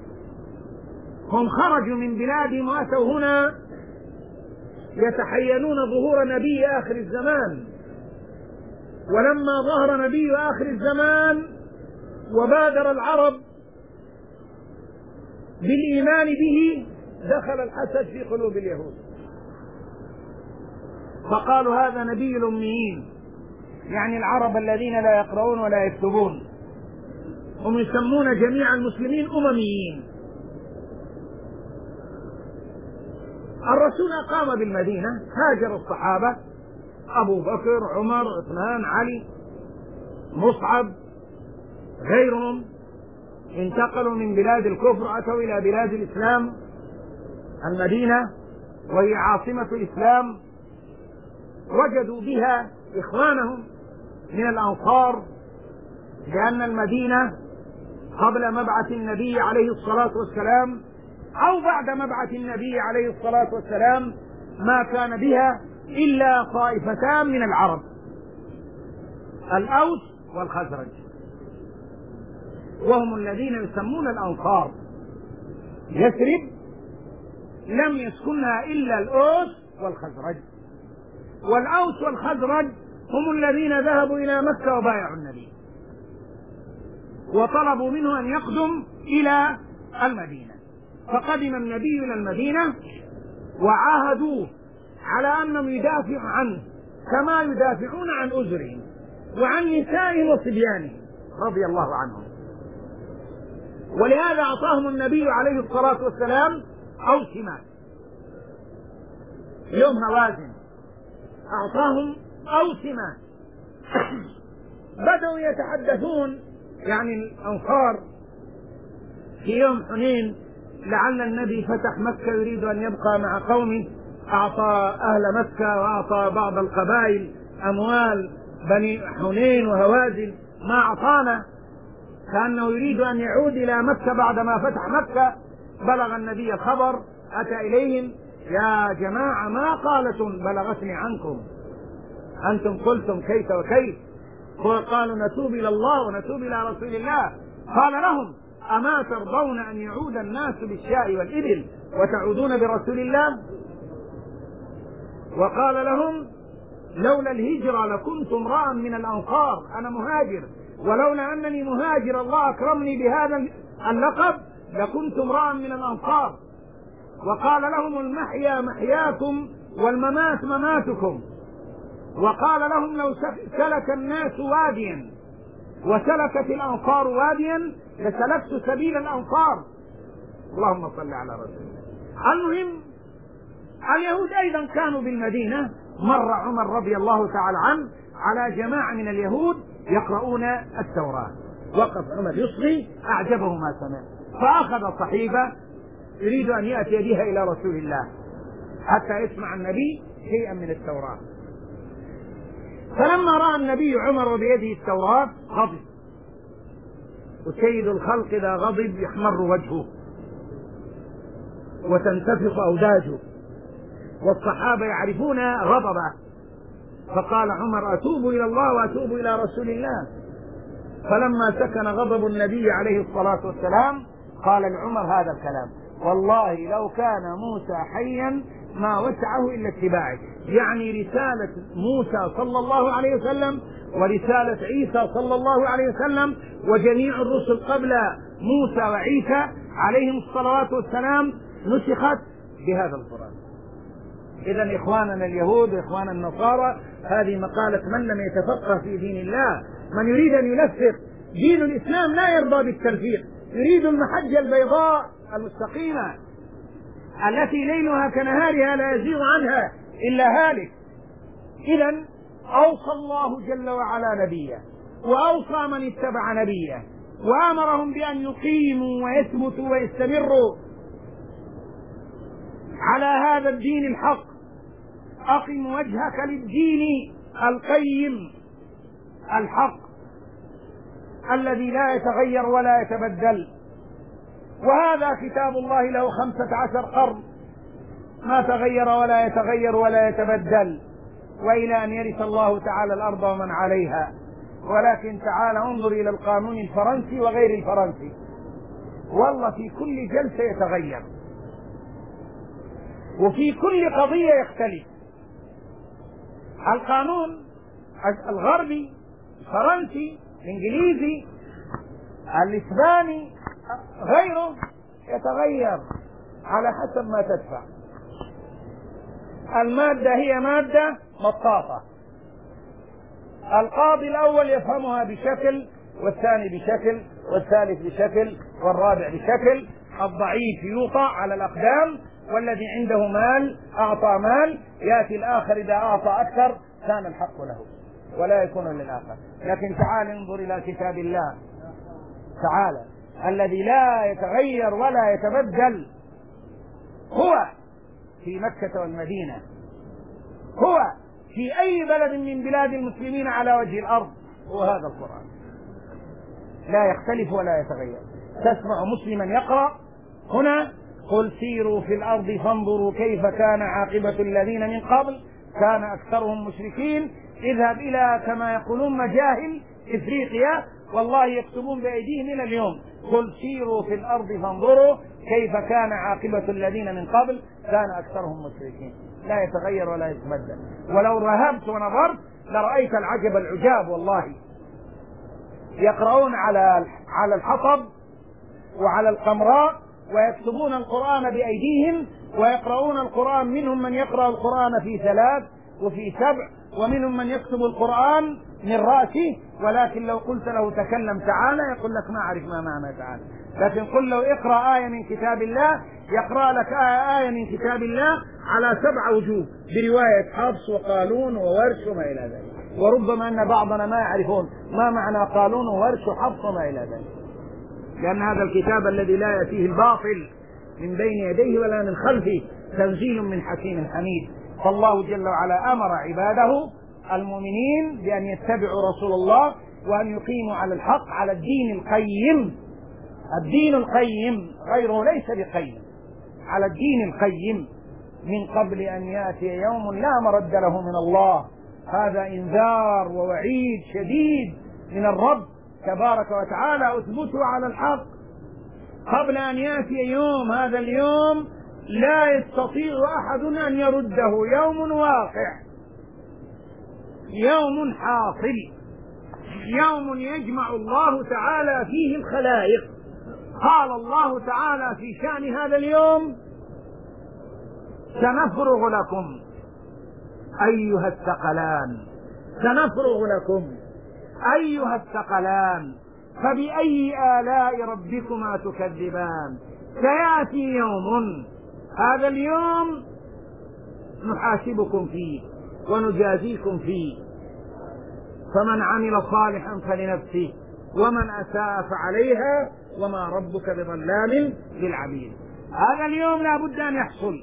هم خرجوا من بلادهم وأتوا هنا يتحينون ظهور نبي آخر الزمان. ولما ظهر نبي آخر الزمان وبادر العرب بالإيمان به دخل الحسد في قلوب اليهود، فقالوا هذا نبي الأميين، يعني العرب الذين لا يقرؤون ولا يكتبون. هم يسمون جميع المسلمين أمميين. الرسول أقام بالمدينة، هاجر الصحابة أبو بكر، عمر، عثمان، علي، مصعب، غيرهم، انتقلوا من بلاد الكفر أتوا إلى بلاد الإسلام. المدينة وهي عاصمة الإسلام وجدوا بها إخوانهم من الأنصار، لأن المدينة قبل مبعث النبي عليه الصلاة والسلام أو بعد مبعث النبي عليه الصلاة والسلام ما كان بها إلا طائفتان من العرب: الأوس والخزرج، وهم الذين يسمون الأنصار. يثرب لم يسكنها إلا الأوس والخزرج، والأوس والخزرج هم الذين ذهبوا إلى مكة وبايعوا النبي وطلبوا منه أن يقدم إلى المدينة. فقدم النبي إلى المدينة وعاهدوه على أنهم يدافعوا عنه كما يدافعون عن أزرهم وعن نسائهم وصبيانهم رضي الله عنهم. ولهذا أعطاهم النبي عليه الصلاة والسلام أوسمة، يوم هوازن أعطاهم أوسمة. بدأوا يتحدثون يعني الأنصار في يوم حنين لعل النبي فتح مكة يريد أن يبقى مع قومه، أعطى أهل مكة وأعطى بعض القبائل أموال بني حنين وهوازن، ما أعطانا، كأنه يريد أن يعود إلى مكة بعدما فتح مكة. بلغ النبي الخبر، أتى إليهم: يا جماعة ما قالة بلغتني عنكم، أنتم قلتم كيف وكيف. قالوا نتوب إلى الله ونتوب إلى رسول الله. قال لهم: أما ترضون أن يعود الناس بالشاء والإبل وتعودون برسول الله؟ وقال لهم: لولا الهجرة لكنت امرأ من الأنصار، أنا مهاجر، ولولا أنني مهاجر الله أكرمني بهذا اللقب لكنت امرأ من الأنصار. وقال لهم: المحيا محياكم والممات مماتكم. وقال لهم: لو سلك الناس واديا وسلكت الأنصار واديا لسلكت سبيل الأنصار. اللهم صل على رسول الله. المهم اليهود أيضا كانوا بالمدينة. مر عمر رضي الله تعالى عنه على جماعة من اليهود يقرؤون التوراة، وقف عمر يصغي، أعجبه ما سمع، فأخذ صحيفة يريد أن يأتي بها إلى رسول الله حتى يسمع النبي شيئا من التوراة. فلما رأى النبي عمر بيده التوراة غضب، وسيد الخلق إذا غضب يحمر وجهه وتنتفخ أوداجه، والصحابة يعرفون غضبه. فقال عمر: أتوب إلى الله وأتوب إلى رسول الله. فلما سكن غضب النبي عليه الصلاة والسلام قال لعمر هذا الكلام: والله لو كان موسى حيا ما وسعه إلا اتباعي. يعني رسالة موسى صلى الله عليه وسلم ورسالة عيسى صلى الله عليه وسلم وجميع الرسل قبل موسى وعيسى عليهم الصلوات والسلام نسخت بهذا القرآن. إذا إخواننا اليهود وإخواننا النصارى، هذه مقالة من لم يتفقه في دين الله. من يريد أن يلفق دين الإسلام لا يرضى بالتلفيق، يريد المحجة البيضاء المستقيمة التي ليلها كنهارها لا يزيغ عنها إلا هالك. إذا أوصى الله جل وعلا نبيه، وأوصى من اتبع نبيه، وأمرهم بأن يقيموا ويثبتوا ويستمروا على هذا الدين الحق. أقم وجهك للدين القيم الحق الذي لا يتغير ولا يتبدل. وهذا كتاب الله له خمسة عشر قرن ما تغير ولا يتغير ولا يتبدل، وإلى أن يرث الله تعالى الأرض ومن عليها. ولكن تعالى انظر إلى القانون الفرنسي وغير الفرنسي، والله في كل جلسة يتغير، وفي كل قضية يختلف. القانون الغربي، الفرنسي، الإنجليزي، الإسباني، غيره يتغير على حسب ما تدفع. المادة هي مادة مطاطة، القاضي الأول يفهمها بشكل، والثاني بشكل، والثالث بشكل، والرابع بشكل. الضعيف يوطأ على الأقدام، والذي عنده مال أعطى مال، يأتي الآخر إذا أعطى أكثر كان الحق له ولا يكون للآخر. لكن تعال انظر إلى كتاب الله تعالى الذي لا يتغير ولا يتبدل، هو في مكة والمدينة، هو في أي بلد من بلاد المسلمين على وجه الأرض، هو هذا القرآن لا يختلف ولا يتغير. تسمع مسلما يقرأ هنا: قل سيروا في الأرض فانظروا كيف كان عاقبة الذين من قبل كان أكثرهم مشركين. اذهب إلى كما يقولون مجاهل إفريقيا، والله يكتبون بأيديهم إلى اليوم: قل سيروا في الأرض فانظروا كيف كان عاقبة الذين من قبل كان أكثرهم مشركين. لا يتغير ولا يتبدل. ولو رهبت ونظرت لرأيت العجب العجاب، والله يقرؤون على على الحطب وعلى القمراء ويكتبون القرآن بأيديهم، ويقرؤون القرآن، منهم من يقرأ القرآن في ثلاث وفي سبع، ومنهم من يكتب القرآن من رأسه. ولكن لو قلت له تكلم تعالى يقول لك ما أعرف ما معنى تعالى. لكن قل له اقرأ آية من كتاب الله يقرأ لك آية, آية من كتاب الله على سبع وجوه، برواية حفص وقالون وورش وما إلى ذلك. وربما أن بعضنا ما يعرفون ما معنى قالون وورش وحفص وما إلى ذلك، لأن هذا الكتاب الذي لا يأتيه الباطل من بين يديه ولا من خلفه تنزيل من حكيم حميد. فالله جل وعلا أمر عباده المؤمنين بأن يتبعوا رسول الله وأن يقيموا على الحق، على الدين القيم. الدين القيم غيره ليس بقيم، على الدين القيم، من قبل أن يأتي يوم لا مرد له من الله. هذا إنذار ووعيد شديد من الرب تبارك وتعالى: اثبتوا على الحق قبل أن يأتي يوم. هذا اليوم لا يستطيع أحد أن يرده، يوم واقع، يوم حاصل، يوم يجمع الله تعالى فيه الخلائق. قال الله تعالى في شأن هذا اليوم: سنفرغ لكم أيها الثقلان، سنفرغ لكم أيها الثقلان، فبأي آلاء ربكما تكذبان. سيأتي يوم، هذا اليوم نحاسبكم فيه ونجازيكم فيه، فمن عمل صالحا فلنفسه ومن أساء فعليها وما ربك بظلام للعبيد. هذا اليوم لا بد أن يحصل،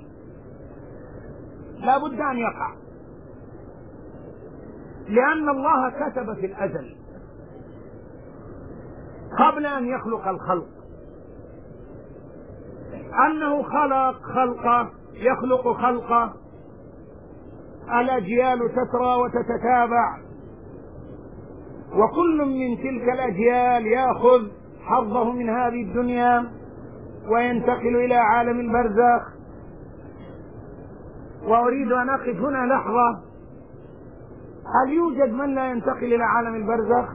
لا بد أن يقع، لأن الله كتب في الأزل قبل أن يخلق الخلق أنه خلق خلقه، يخلق خلقه، الأجيال تسرى وتتتابع، وكل من تلك الأجيال يأخذ حظه من هذه الدنيا وينتقل إلى عالم البرزخ. وأريد أن أقف هنا لحظة: هل يوجد من لا ينتقل إلى عالم البرزخ؟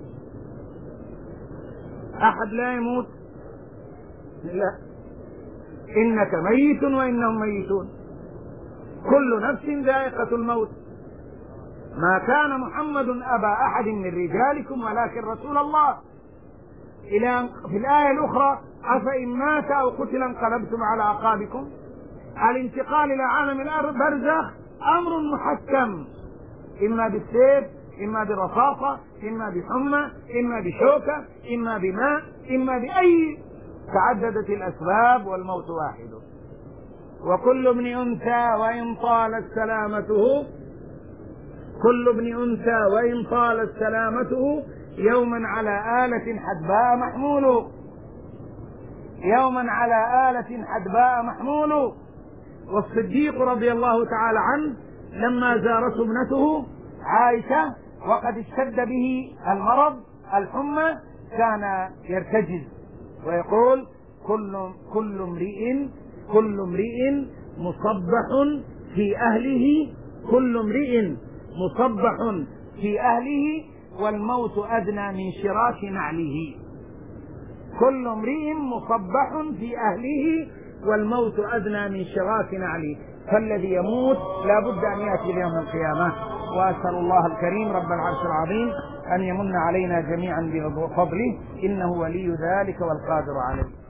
أحد لا يموت؟ لا، إنك ميت وإنهم ميتون. كل نفس ذائقة الموت. ما كان محمد أبا أحد من رجالكم ولكن رسول الله. إلى في الآية الأخرى أفإن مات أو قتل انقلبتم على أعقابكم. الانتقال إلى عالم البرزخ أمر محكم، إما بالسيف، إما بالرصاصة، إما بحمى، إما بشوكة، إما بماء، إما بأي، تعددت الأسباب والموت واحد. وكل ابن أنثى وإن طالت سلامته كل ابن أنثى وإن طالت سلامته يوما على آلة حدباء محمول يوما على آلة حدباء محمول. والصديق رضي الله تعالى عنه لما زارته ابنته عائشة وقد اشتد به المرض الحمى كان يرتجز ويقول كل كل امرئ كل امرئ مصبح في أهله كل امرئ مصبح في أهله والموت أدنى من شراك نعله. كل امرئ مصبح في أهله والموت أدنى من شراك نعله. فالذي يموت لا بد أن يأتي يوم القيامة. وأسأل الله الكريم رب العرش العظيم أن يمن علينا جميعا بفضله إنه ولي ذلك والقادر عليه.